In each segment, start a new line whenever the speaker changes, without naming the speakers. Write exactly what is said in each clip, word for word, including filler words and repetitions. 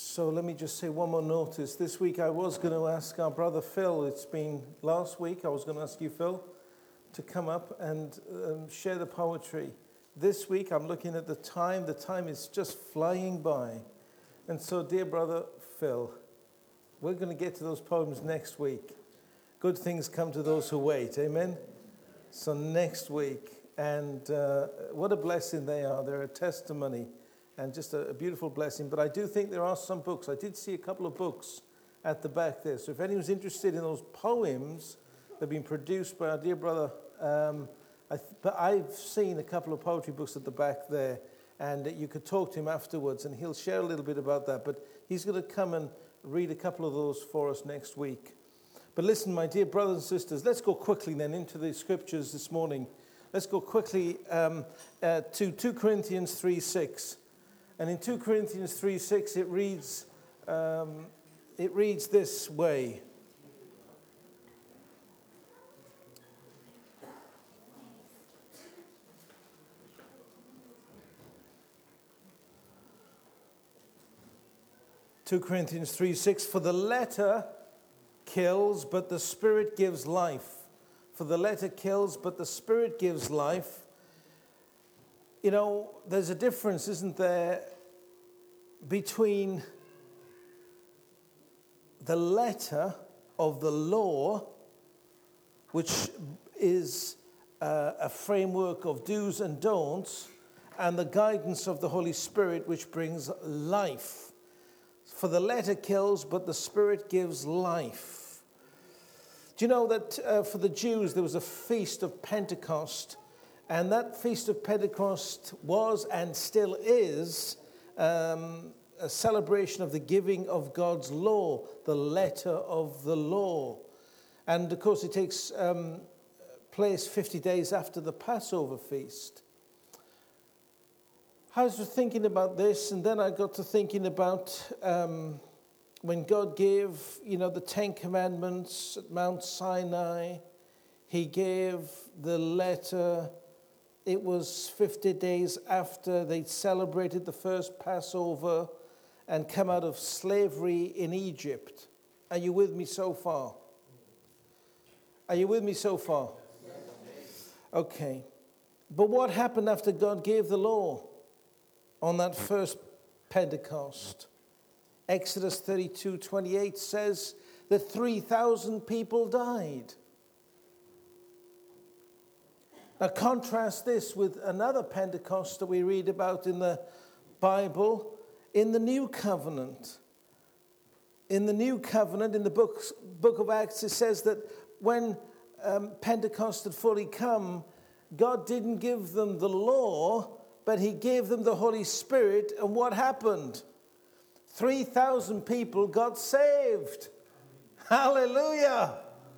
So let me just say one more notice. This week I was going to ask our brother Phil, it's been last week, I was going to ask you, Phil, to come up and um, share the poetry. This week I'm looking at the time. The time is just flying by. And so, dear brother Phil, we're going to get to those poems next week. Good things come to those who wait, amen? So next week, and uh, what a blessing they are. They're a testimony and just a, a beautiful blessing. But I do think there are some books. I did see a couple of books at the back there. So if anyone's interested in those poems that have been produced by our dear brother, um, I th- but I've seen a couple of poetry books at the back there, and you could talk to him afterwards, and he'll share a little bit about that. But he's going to come and read a couple of those for us next week. But listen, my dear brothers and sisters, let's go quickly then into the scriptures this morning. Let's go quickly um, uh, to two Corinthians three six. And in two Corinthians three six, it reads, um, it reads this way. two Corinthians three six, for the letter kills, but the Spirit gives life. For the letter kills, but the Spirit gives life. You know, there's a difference, isn't there, between the letter of the law, which is uh, a framework of do's and don'ts, and the guidance of the Holy Spirit, which brings life. For the letter kills, but the Spirit gives life. Do you know that uh, for the Jews there was a feast of Pentecost, and that feast of Pentecost was and still is um, a celebration of the giving of God's law, the letter of the law. And of course it takes um, place fifty days after the Passover feast. I was thinking about this, and then I got to thinking about um, when God gave, you know, the Ten Commandments at Mount Sinai. He gave the letter. It was fifty days after they'd celebrated the first Passover and come out of slavery in Egypt. Are you with me so far? Are you with me so far? Okay. But what happened after God gave the law on that first Pentecost? Exodus thirty-two twenty-eight says that three thousand people died. Now contrast this with another Pentecost that we read about in the Bible, in the New Covenant. In the New Covenant, in the book, book of Acts, it says that when um, Pentecost had fully come, God didn't give them the law, but he gave them the Holy Spirit. And what happened? three thousand people got saved. Hallelujah.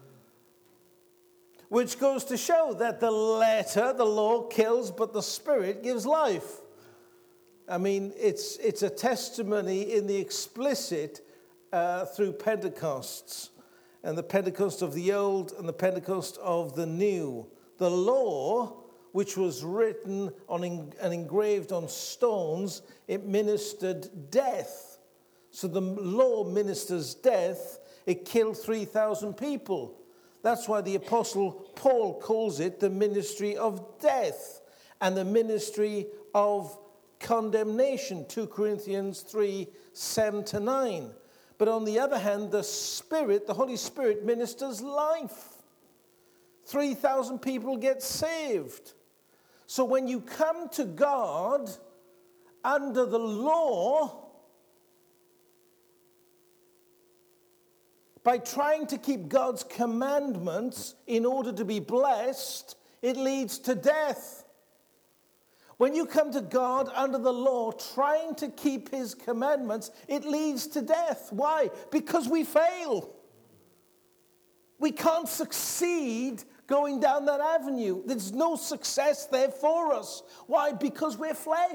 Which goes to show that the letter, the law, kills, but the Spirit gives life. I mean, it's it's a testimony in the explicit uh, through Pentecosts. And the Pentecost of the old and the Pentecost of the new. The law, which was written on and engraved on stones, it ministered death. So the law ministers death. It killed three thousand people. That's why the Apostle Paul calls it the ministry of death and the ministry of condemnation, two Corinthians three, seven to nine. But on the other hand, the Spirit, the Holy Spirit, ministers life. three thousand people get saved. So when you come to God under the law, by trying to keep God's commandments in order to be blessed, it leads to death. When you come to God under the law, trying to keep his commandments, it leads to death. Why? Because we fail. We can't succeed going down that avenue. There's no success there for us. Why? Because we're flesh.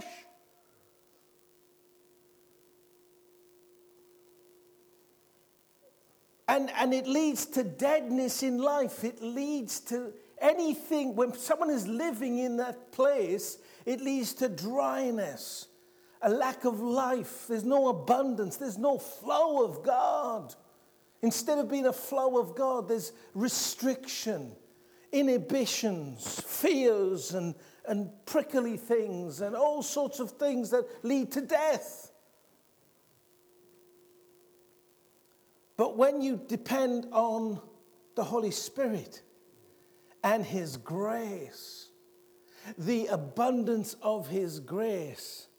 And, and it leads to deadness in life. It leads to anything. When someone is living in that place, it leads to dryness. a lack of life. There's no abundance. There's no flow of God. Instead of being a flow of God, there's restriction, inhibitions, fears, and, and prickly things, and all sorts of things that lead to death. But when you depend on the Holy Spirit and His grace, the abundance of His grace,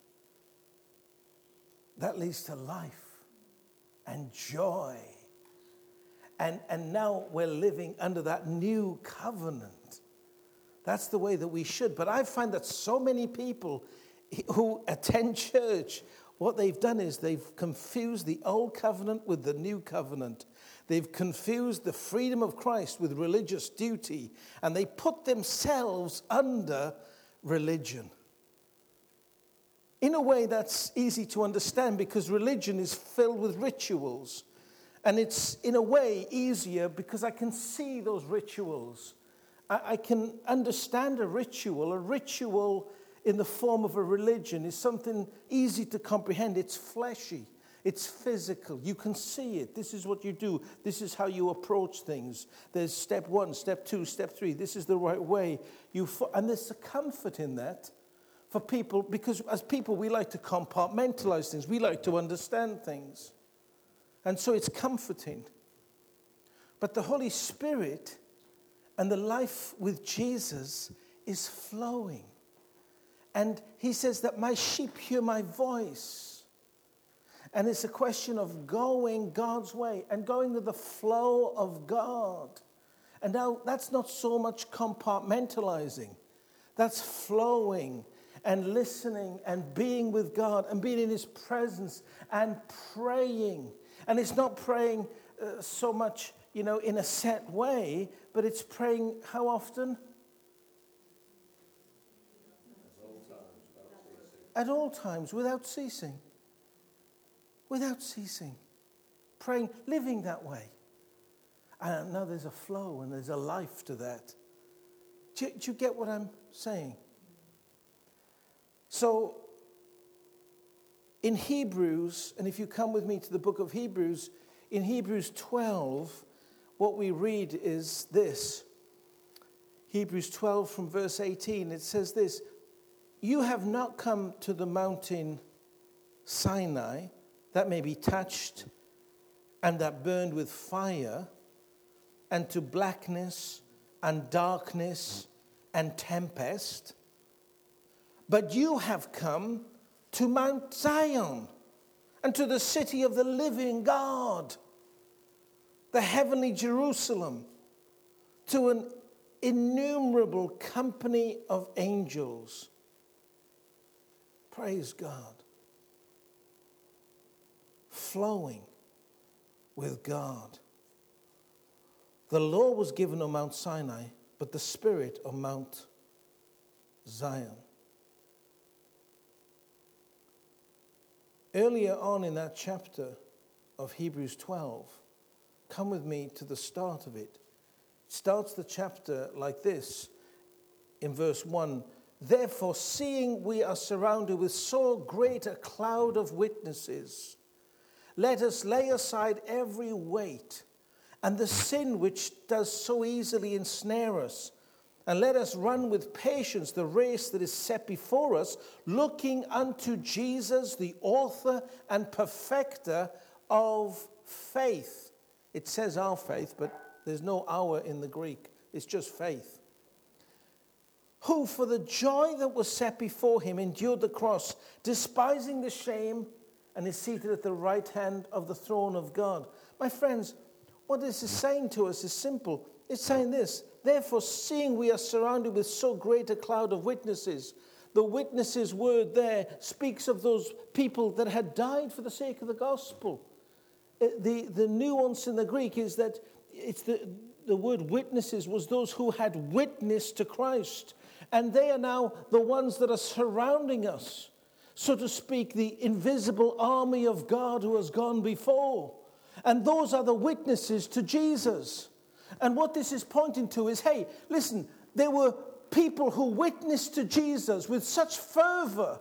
that leads to life and joy. And, and now we're living under that new covenant. That's the way that we should. But I find that so many people who attend church, what they've done is they've confused the old covenant with the new covenant. They've confused the freedom of Christ with religious duty. And they put themselves under religion. In a way that's easy to understand because religion is filled with rituals. And it's in a way easier because I can see those rituals. I, I can understand a ritual. A ritual in the form of a religion is something easy to comprehend. It's fleshy. It's physical. You can see it. This is what you do. This is how you approach things. There's step one, step two, step three. This is the right way. You fo- and there's a comfort in that. For people, because as people, we like to compartmentalize things. We like to understand things. And so it's comforting. But the Holy Spirit and the life with Jesus is flowing. And He says that my sheep hear my voice. And it's a question of going God's way and going with the flow of God. And now that's not so much compartmentalizing. That's flowing and listening and being with God and being in His presence and praying. And it's not praying uh, so much, you know, in a set way, but it's praying how often? At all times, without ceasing. Without ceasing. Praying, living that way. And now there's a flow and there's a life to that. Do you, do you get what I'm saying? So, in Hebrews, and if you come with me to the book of Hebrews, in Hebrews twelve, what we read is this. Hebrews twelve from verse eighteen, it says this, you have not come to the mountain Sinai, that may be touched and that burned with fire, and to blackness and darkness and tempest, but you have come to Mount Zion and to the city of the living God, the heavenly Jerusalem, to an innumerable company of angels. Praise God. Flowing with God. The law was given on Mount Sinai, but the Spirit on Mount Zion. Earlier on in that chapter of Hebrews twelve, come with me to the start of it. It starts the chapter like this in verse one. Therefore, seeing we are surrounded with so great a cloud of witnesses, let us lay aside every weight and the sin which does so easily ensnare us. And let us run with patience the race that is set before us, looking unto Jesus, the author and perfecter of faith. It says our faith, but there's no our in the Greek. It's just faith. Who for the joy that was set before him endured the cross, despising the shame, and is seated at the right hand of the throne of God. My friends, what this is saying to us is simple. It's saying this, therefore, seeing we are surrounded with so great a cloud of witnesses, the witnesses word there speaks of those people that had died for the sake of the gospel. The, the nuance in the Greek is that it's the, the word witnesses was those who had witnessed to Christ. And they are now the ones that are surrounding us. So to speak, the invisible army of God who has gone before. And those are the witnesses to Jesus. And what this is pointing to is, hey, listen, there were people who witnessed to Jesus with such fervor,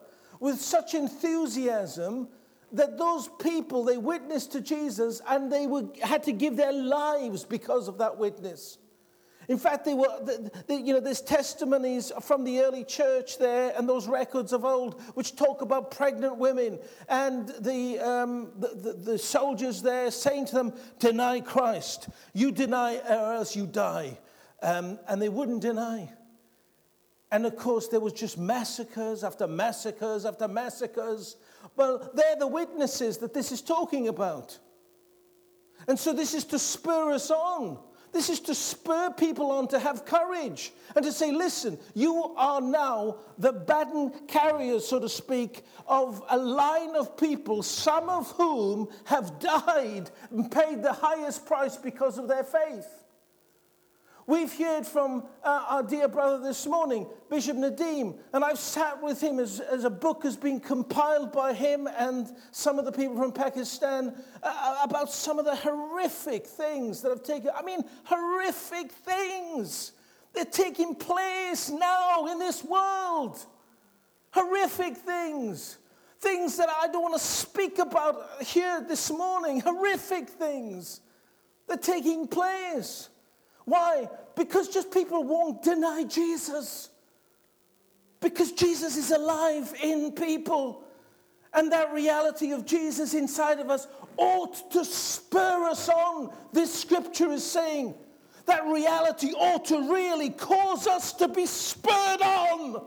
with such enthusiasm that those people, they witnessed to Jesus and they were, had to give their lives because of that witness. In fact, they were, the, the, you know, there's testimonies from the early church there and those records of old which talk about pregnant women and the, um, the, the, the soldiers there saying to them, deny Christ. You deny or else you die. Um, and they wouldn't deny. And of course, there was just massacres after massacres after massacres. Well, they're the witnesses that this is talking about. And so this is to spur us on. This is to spur people on to have courage and to say, listen, you are now the baton carriers, so to speak, of a line of people, some of whom have died and paid the highest price because of their faith. We've heard from uh, our dear brother this morning, Bishop Nadeem, and I've sat with him as, as a book has been compiled by him and some of the people from Pakistan uh, about some of the horrific things that have taken, I mean, horrific things. They're taking place now in this world. Horrific things. Things that I don't want to speak about here this morning. Horrific things. They're taking place. Why? Because just people won't deny Jesus. Because Jesus is alive in people. And that reality of Jesus inside of us ought to spur us on. This scripture is saying that reality ought to really cause us to be spurred on.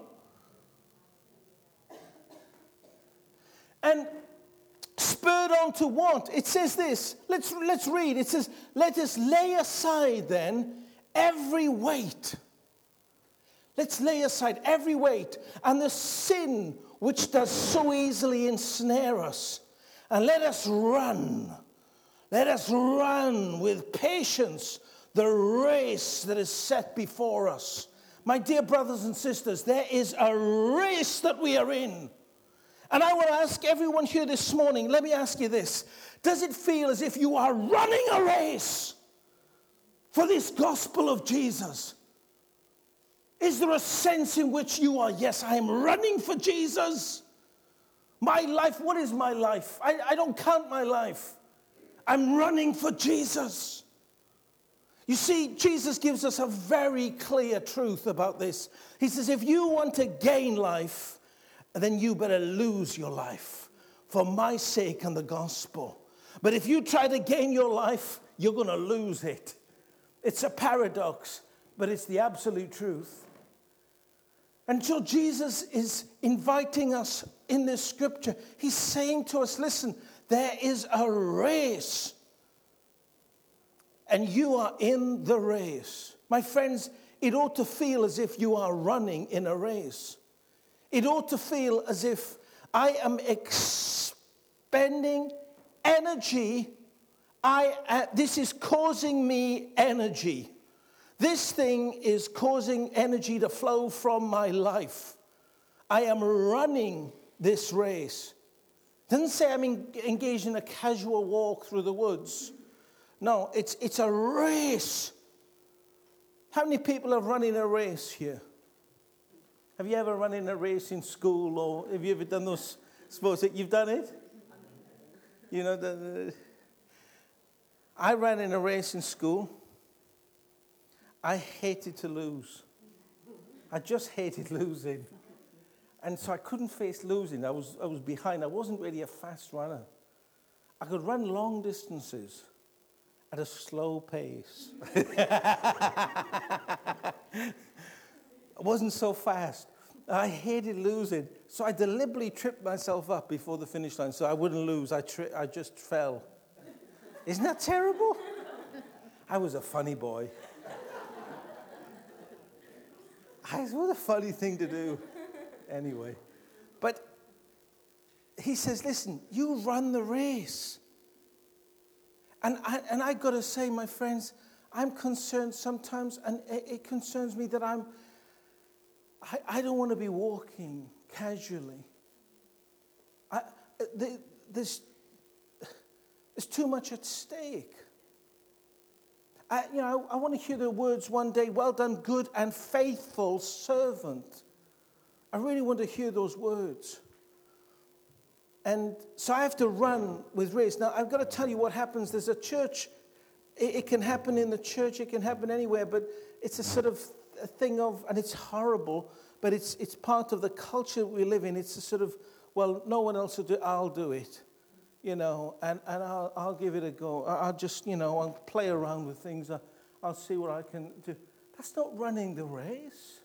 And spurred on to what? It says this. Let's, let's read. It says, let us lay aside then every weight. Let's lay aside every weight and the sin which does so easily ensnare us. And let us run. Let us run with patience the race that is set before us. My dear brothers and sisters, there is a race that we are in. And I want to ask everyone here this morning, let me ask you this. Does it feel as if you are running a race for this gospel of Jesus? Is there a sense in which you are, yes, I am running for Jesus? My life, what is my life? I, I don't count my life. I'm running for Jesus. You see, Jesus gives us a very clear truth about this. He says, if you want to gain life, then you better lose your life for my sake and the gospel. But if you try to gain your life, you're going to lose it. It's a paradox, but it's the absolute truth. And so Jesus is inviting us in this scripture. He's saying to us, listen, there is a race. And you are in the race. My friends, it ought to feel as if you are running in a race. It ought to feel as if I am expending energy. I, uh, this is causing me energy. This thing is causing energy to flow from my life. I am running this race. It doesn't say I'm en- engaged in a casual walk through the woods. No, it's, it's a race. How many people have run in a race here? Have you ever run in a race in school, or have you ever done those sports? You've done it? You know, the, the, I ran in a race in school. I hated to lose. I just hated losing. And so I couldn't face losing. I was, I was behind. I wasn't really a fast runner. I could run long distances at a slow pace. I wasn't so fast. I hated losing. So I deliberately tripped myself up before the finish line so I wouldn't lose. I, tri- I just fell. Isn't that terrible? I was a funny boy. I, what a funny thing to do. Anyway. But he says, listen, you run the race. And I, and I got to say, my friends, I'm concerned sometimes, and it, it concerns me that I'm, I, I don't want to be walking casually. I, the, there's, there's too much at stake. I, you know, I, I want to hear the words one day, well done, good and faithful servant. I really want to hear those words. And so I have to run with race. Now, I've got to tell you what happens. There's a church. It, it can happen in the church. It can happen anywhere. But it's a sort of a thing of, and it's horrible, but it's it's part of the culture we live in. It's a sort of, well, no one else will do it, I'll do it. You know, and, and I'll, I'll give it a go. I'll just, you know, I'll play around with things. I'll, I'll see what I can do. That's not running the race.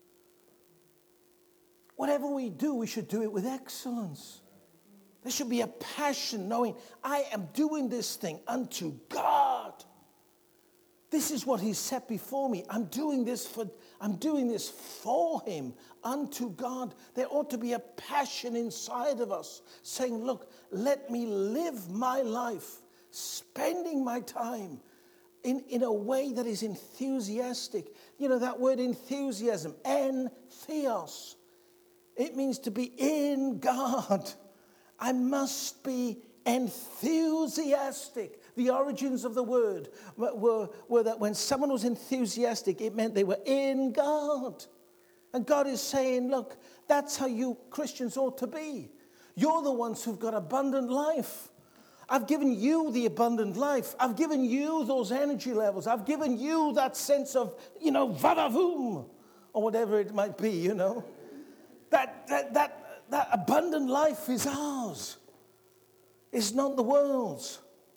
Whatever we do, we should do it with excellence. There should be a passion knowing I am doing this thing unto God. This is what He's set before me. I'm doing this for I'm doing this for Him, unto God. There ought to be a passion inside of us saying, look, let me live my life, spending my time in, in a way that is enthusiastic. You know, that word enthusiasm, entheos. It means to be in God. I must be enthusiastic. The origins of the word were, were that when someone was enthusiastic, it meant they were in God. And God is saying, look, that's how you Christians ought to be. You're the ones who've got abundant life. I've given you the abundant life. I've given you those energy levels. I've given you that sense of, you know, vadavoom, or whatever it might be, you know. That, that, that, that abundant life is ours. It's not the world's.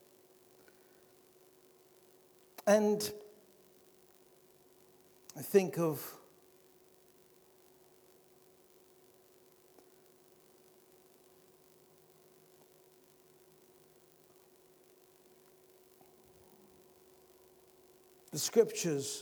And I think of the scriptures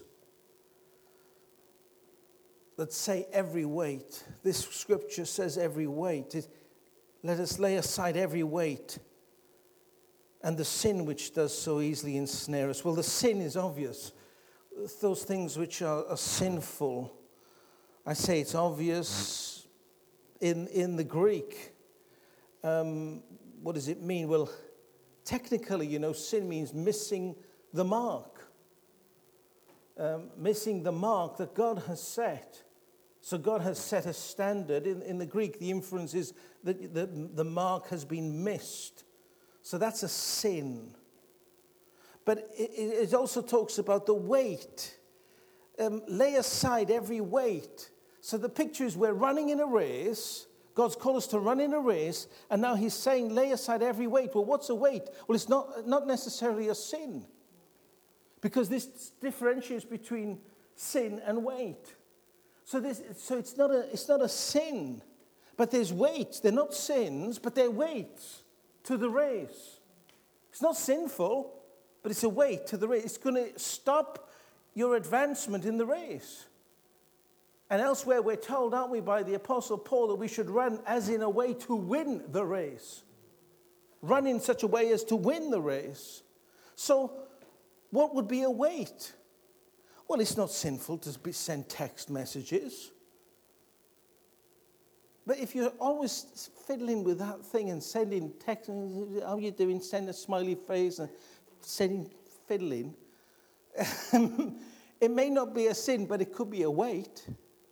that say every weight. This scripture says every weight. It, let us lay aside every weight and the sin which does so easily ensnare us. Well, the sin is obvious. Those things which are, are sinful. I say it's obvious in, in the Greek. Um, what does it mean? Well, technically, you know, sin means missing the mark. Um, missing the mark that God has set. So God has set a standard. In, in the Greek, the inference is that the, the mark has been missed. So that's a sin. But it, it also talks about the weight. Um, lay aside every weight. So the picture is we're running in a race. God's called us to run in a race. And now He's saying lay aside every weight. Well, what's a weight? Well, it's not, not necessarily a sin. Because this differentiates between sin and weight. So, this, so it's not a it's not a sin, but there's weights. They're not sins, but they're weights to the race. It's not sinful, but it's a weight to the race. It's going to stop your advancement in the race. And elsewhere we're told, aren't we, by the Apostle Paul, that we should run as in a way to win the race. Run in such a way as to win the race. So what would be a weight? Well, it's not sinful to be send text messages. But if you're always fiddling with that thing and sending text, how are you doing? Send a smiley face and sending, fiddling. It may not be a sin, but it could be a weight.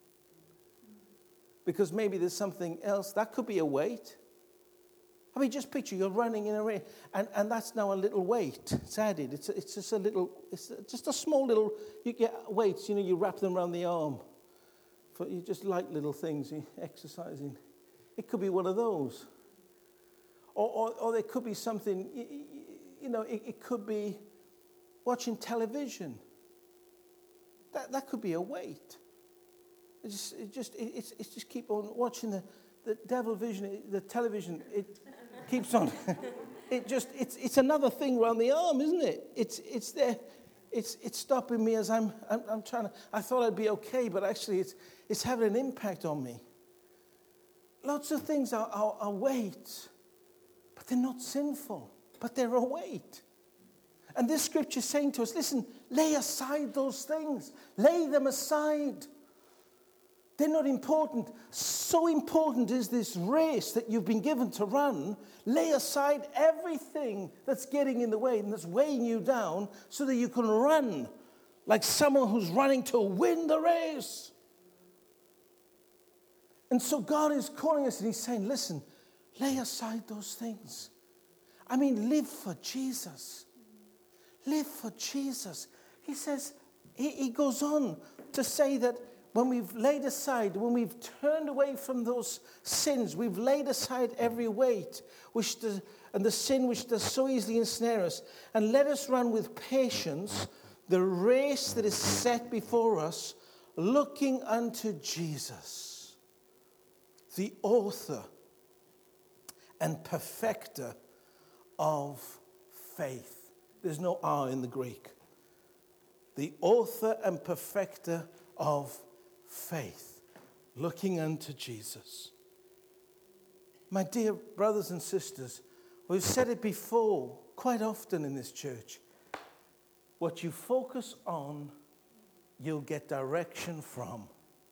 Because maybe there's something else. That could be a weight. I mean, just picture you're running in a race, and, and that's now a little weight. It's added. It's it's just a little. It's just a small little. You get weights. You know, you wrap them around the arm. For you just light little things. You exercising. It could be one of those. Or or, or there could be something. You, you know, it, it could be watching television. That that could be a weight. It just it just it, it's it's just keep on watching the the devil vision. The television. It. Keeps on. It just it's it's another thing around the arm, isn't it? It's it's there. It's it's stopping me as I'm I'm, I'm trying to. I thought I'd be okay, but actually it's it's having an impact on me. Lots of things are, are, are weights, but they're not sinful. But they're a weight. And this scripture is saying to us, listen, lay aside those things. Lay them aside. They're not important. So important is this race that you've been given to run. Lay aside everything that's getting in the way and that's weighing you down so that you can run like someone who's running to win the race. And so God is calling us and He's saying, listen, Lay aside those things. I mean, live for Jesus. Live for Jesus. He says, he, he goes on to say that when we've laid aside, when we've turned away from those sins, we've laid aside every weight which the, and the sin which does so easily ensnare us, and let us run with patience the race that is set before us, looking unto Jesus, the author and perfecter of faith. There's no R in the Greek. The author and perfecter of faith, looking unto Jesus. My dear brothers and sisters, we've said it before quite often in this church. What you focus on, you'll get direction from.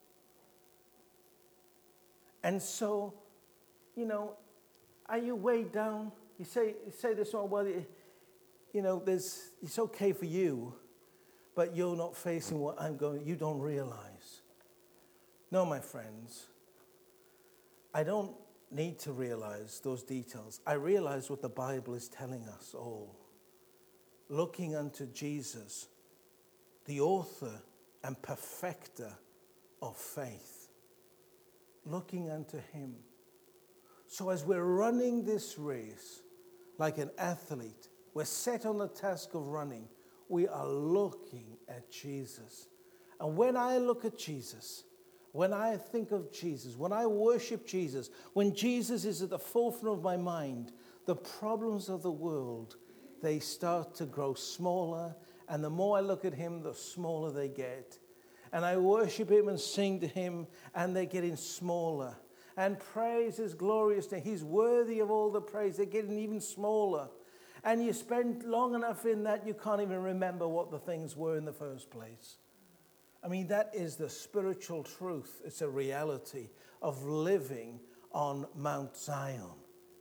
And so, you know, are you weighed down? You say, you say this one, well, you know, there's, it's okay for you, but you're not facing what I'm going, you don't realize. No, my friends, I don't need to realize those details. I realize what the Bible is telling us all. Looking unto Jesus, the author and perfecter of faith. Looking unto him. So as we're running this race, like an athlete, we're set on the task of running, we are looking at Jesus. And when I look at Jesus, when I think of Jesus, when I worship Jesus, when Jesus is at the forefront of my mind, the problems of the world, they start to grow smaller. And the more I look at him, the smaller they get. And I worship him and sing to him, and they're getting smaller. And praise his glorious name. He's worthy of all the praise. They're getting even smaller. And you spend long enough in that, you can't even remember what the things were in the first place. I mean, that is the spiritual truth. It's a reality of living on Mount Zion.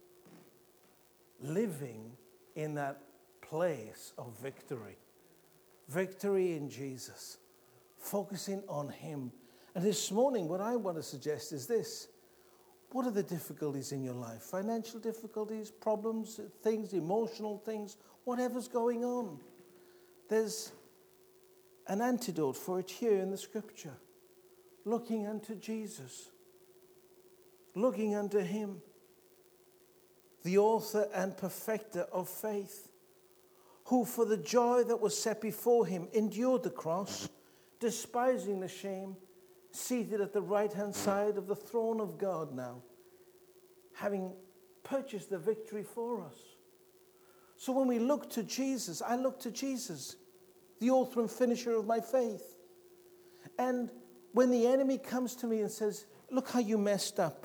Living in that place of victory. Victory in Jesus. Focusing on him. And this morning, what I want to suggest is this. What are the difficulties in your life? Financial difficulties, problems, things, emotional things, whatever's going on. There's an antidote for it here in the scripture. Looking unto Jesus. Looking unto him. The author and perfecter of faith. Who for the joy that was set before him endured the cross, despising the shame, seated at the right-hand side of the throne of God now, having purchased the victory for us. So when we look to Jesus, I look to Jesus, the author and finisher of my faith. And when the enemy comes to me and says, look how you messed up.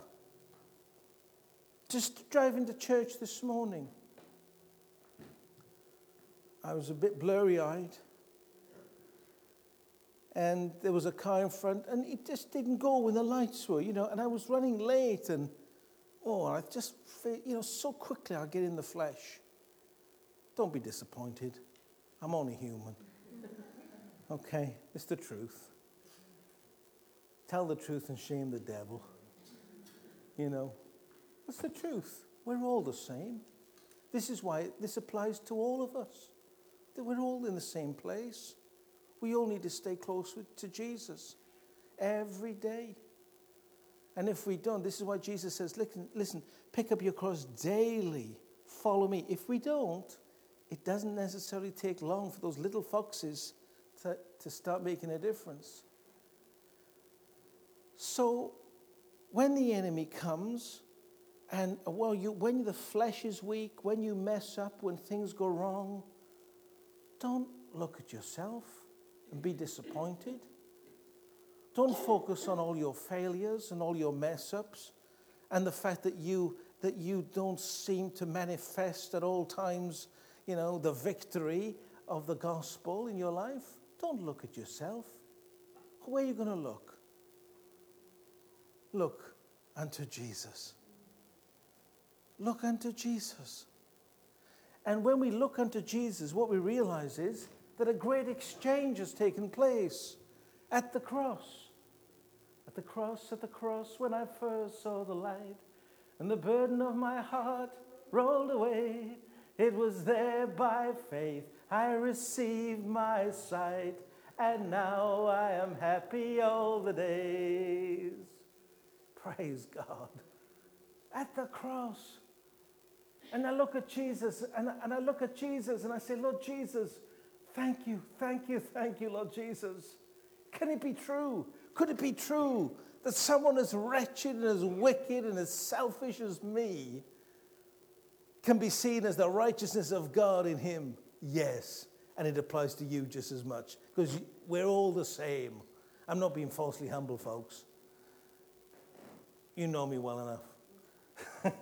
Just driving to church this morning, I was a bit blurry-eyed. And there was a car in front, and it just didn't go when the lights were, you know, and I was running late, and, oh, I just, you know, so quickly I get in the flesh. Don't be disappointed. I'm only human. Okay, it's the truth. Tell the truth and shame the devil. You know, it's the truth. We're all the same. This is why this applies to all of us. That we're all in the same place. We all need to stay close to Jesus every day. And if we don't, this is why Jesus says, listen, listen, pick up your cross daily, follow me. If we don't, it doesn't necessarily take long for those little foxes to, to start making a difference. So when the enemy comes, and well, you, when the flesh is weak, when you mess up, when things go wrong, don't look at yourself and be disappointed. Don't focus on all your failures and all your mess-ups and the fact that you that you don't seem to manifest at all times, you know, the victory of the gospel in your life. Don't look at yourself. Where are you going to look? Look unto Jesus. Look unto Jesus. And when we look unto Jesus, what we realize is that a great exchange has taken place at the cross. At the cross, at the cross, when I first saw the light, and the burden of my heart rolled away. It was there by faith I received my sight, and now I am happy all the days. Praise God. At the cross. And I look at Jesus, and I, and I look at Jesus, and I say, Lord Jesus, thank you, thank you, thank you, Lord Jesus. Can it be true? Could it be true that someone as wretched and as wicked and as selfish as me can be seen as the righteousness of God in him? Yes. And it applies to you just as much, because we're all the same. I'm not being falsely humble, folks. You know me well enough.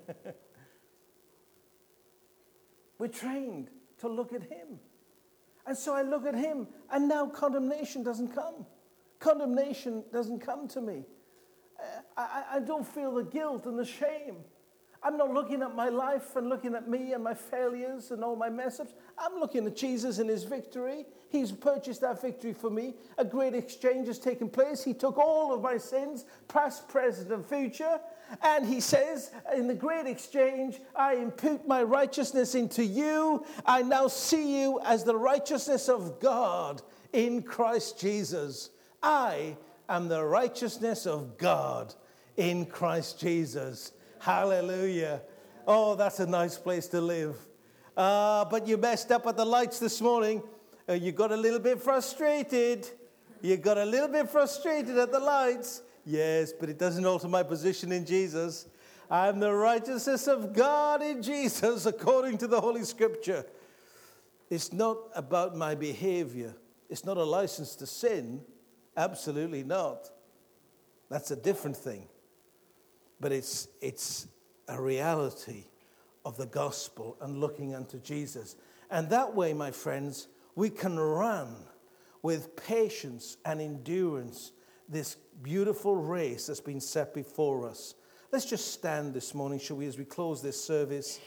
We're trained to look at him. And so I look at him, and now condemnation doesn't come. Condemnation doesn't come to me. I, I, I don't feel the guilt and the shame. I'm not looking at my life and looking at me and my failures and all my mess-ups. I'm looking at Jesus and his victory. He's purchased that victory for me. A great exchange has taken place. He took all of my sins, past, present, and future. And he says, in the great exchange, I impute my righteousness into you. I now see you as the righteousness of God in Christ Jesus. I am the righteousness of God in Christ Jesus. Hallelujah. Oh, that's a nice place to live. Uh, but you messed up at the lights this morning. Uh, you got a little bit frustrated. You got a little bit frustrated at the lights. Yes, but it doesn't alter my position in Jesus. I'm the righteousness of God in Jesus, according to the Holy Scripture. It's not about my behavior. It's not a license to sin. Absolutely not. That's a different thing. But it's it's a reality of the gospel and looking unto Jesus. And that way, my friends, we can run with patience and endurance this beautiful race that's been set before us. Let's just stand this morning, shall we, as we close this service.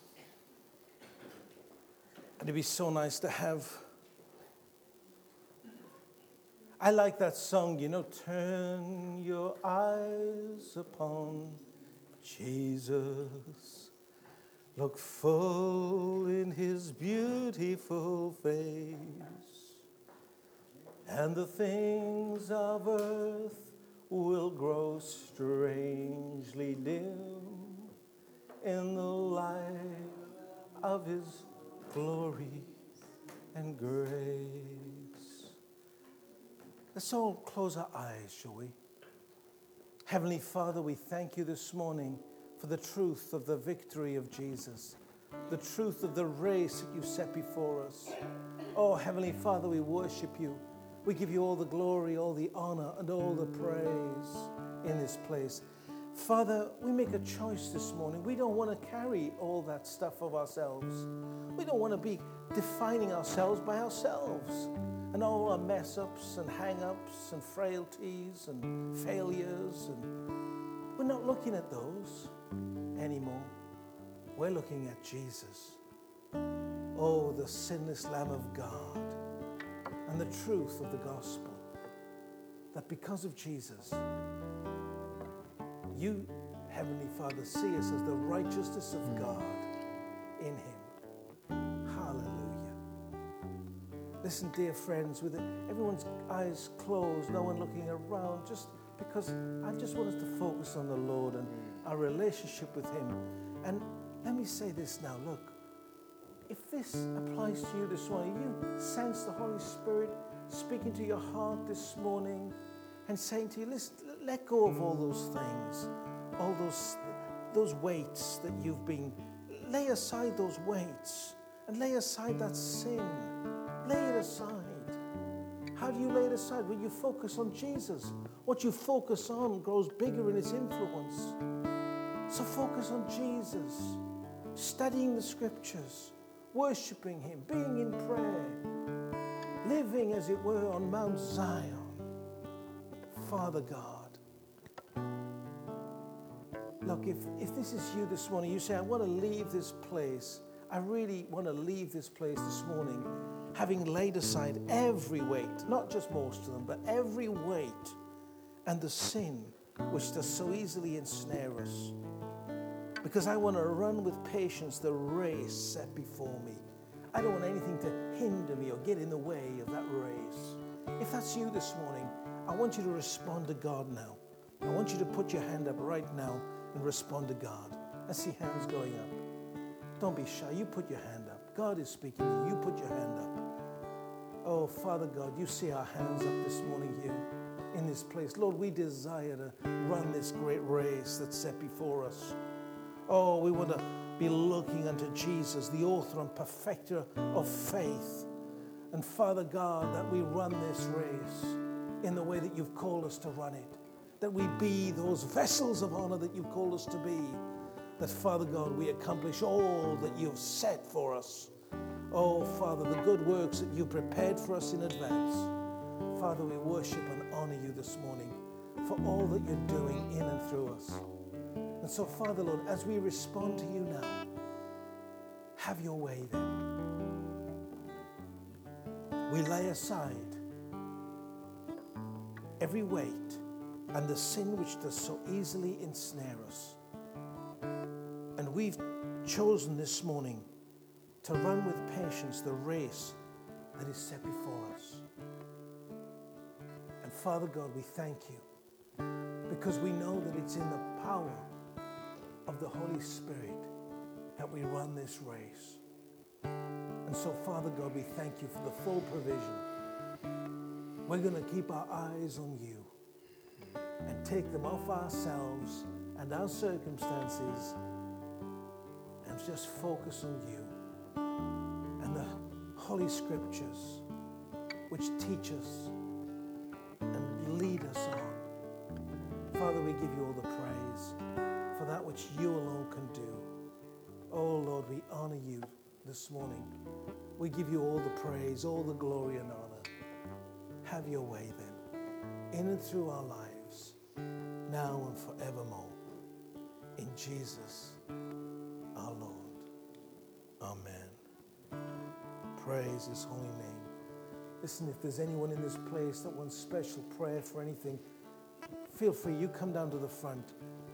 And it'd be so nice to have... I like that song, you know, turn your eyes upon Jesus. Look full in his beautiful face. And the things of earth will grow strangely dim in the light of his glory and grace. Let's all close our eyes, shall we? Heavenly Father, we thank you this morning for the truth of the victory of Jesus, the truth of the race that you've set before us. Oh, Heavenly Father, we worship you. We give you all the glory, all the honor, and all the praise in this place. Father, we make a choice this morning. We don't want to carry all that stuff of ourselves. We don't want to be defining ourselves by ourselves and all our mess-ups and hang-ups and frailties and failures. And we're not looking at those anymore. We're looking at Jesus. Oh, the sinless Lamb of God. And the truth of the gospel, that because of Jesus, you, Heavenly Father, see us as the righteousness of God in him. Hallelujah. Listen, dear friends, with everyone's eyes closed, no one looking around, just because I just want us to focus on the Lord and our relationship with him. And let me say this now, look. If this applies to you this morning, you sense the Holy Spirit speaking to your heart this morning and saying to you, listen, let go of all those things, all those, those weights that you've been, lay aside those weights and lay aside that sin. Lay it aside. How do you lay it aside? When you focus on Jesus. What you focus on grows bigger in its influence. So focus on Jesus, studying the scriptures, worshiping him, being in prayer, living, as it were, on Mount Zion. Father God, look, if, if this is you this morning, you say, I want to leave this place. I really want to leave this place this morning, having laid aside every weight, not just most of them, but every weight and the sin which does so easily ensnare us. because I want to run with patience the race set before me. I don't want anything to hinder me or get in the way of that race. If that's you this morning, I want you to respond to God now. I want you to put your hand up right now and respond to God. I see hands going up. Don't be shy. You put your hand up. God is speaking to you. You put your hand up. Oh, Father God, you see our hands up this morning here in this place. Lord, we desire to run this great race that's set before us. Oh, we want to be looking unto Jesus, the author and perfecter of faith. And Father God, that we run this race in the way that you've called us to run it. That we be those vessels of honor that you've called us to be. That, Father God, we accomplish all that you've set for us. Oh, Father, the good works that you prepared for us in advance. Father, we worship and honor you this morning for all that you're doing in and through us. And so, Father, Lord, as we respond to you now, have your way then. We lay aside every weight and the sin which does so easily ensnare us. And we've chosen this morning to run with patience the race that is set before us. And Father God, we thank you because we know that it's in the power of the Holy Spirit that we run this race. And so, Father God, we thank you for the full provision. We're going to keep our eyes on you and take them off ourselves and our circumstances and just focus on you and the Holy Scriptures which teach us and lead us on. Father, we give you all the praise for that which you alone can do. Oh Lord, we honor you this morning. We give you all the praise, all the glory and honor. Have your way then, in and through our lives, now and forevermore. In Jesus, our Lord. Amen. Praise his holy name. Listen, if there's anyone in this place that wants special prayer for anything, feel free. You come down to the front.